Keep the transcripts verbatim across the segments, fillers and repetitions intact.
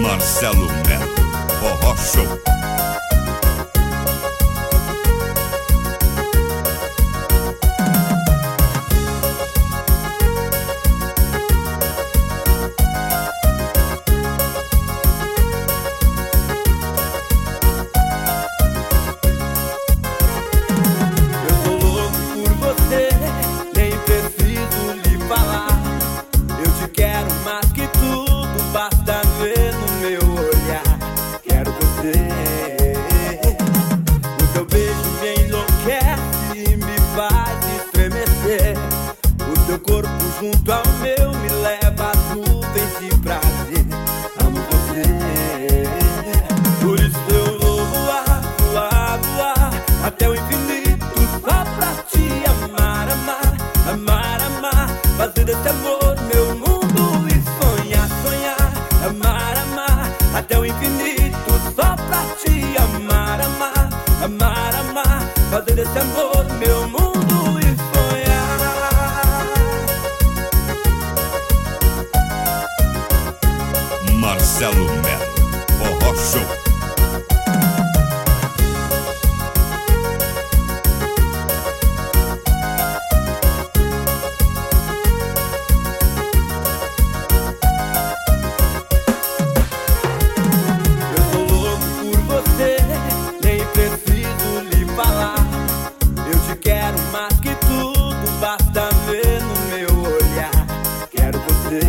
Marcelo Melo, Forró Show. Junto ao meu me leva às nuvens de prazer. Amo você, por isso eu vou voar, voar, voar até o infinito só pra te amar, amar, amar, amar. Fazer desse amor meu mundo e sonhar, sonhar, amar, amar até o infinito só pra te amar, amar, amar, amar. Fazer desse amor meu mundo e sonhar. Marcelo Melo, Forró Show. Eu sou louco por você, nem preciso lhe falar. Eu te quero mais que tudo, basta ver no meu olhar. Quero você.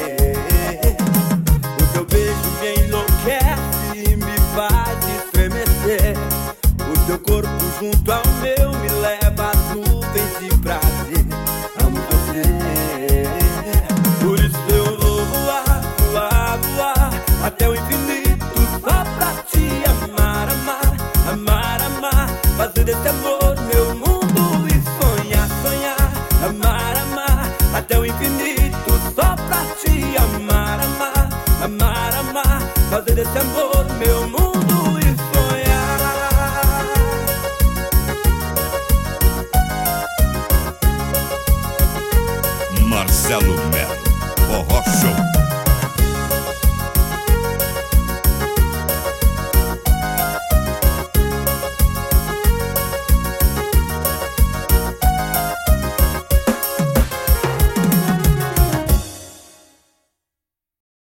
Teu corpo junto ao meu me leva às nuvens de prazer. Amo você, por isso eu vou voar, voar, voar até o infinito só pra te amar, amar, amar, amar. Fazer desse amor meu mundo e sonhar, sonhar, amar, amar até o infinito só pra te amar, amar, amar, amar. Fazer desse amor meu mundo.